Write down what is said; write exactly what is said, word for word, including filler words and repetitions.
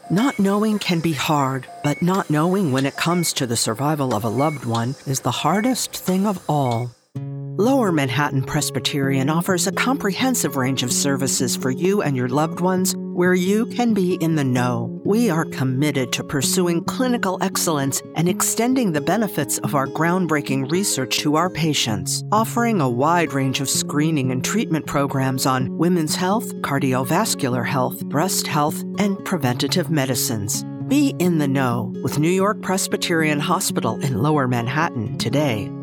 Not knowing can be hard, but not knowing when it comes to the survival of a loved one is the hardest thing of all. Lower Manhattan Presbyterian offers a comprehensive range of services for you and your loved ones where you can be in the know. We are committed to pursuing clinical excellence and extending the benefits of our groundbreaking research to our patients, offering a wide range of screening and treatment programs on women's health, cardiovascular health, breast health, and preventative medicines. Be in the know with New York Presbyterian Hospital in Lower Manhattan today.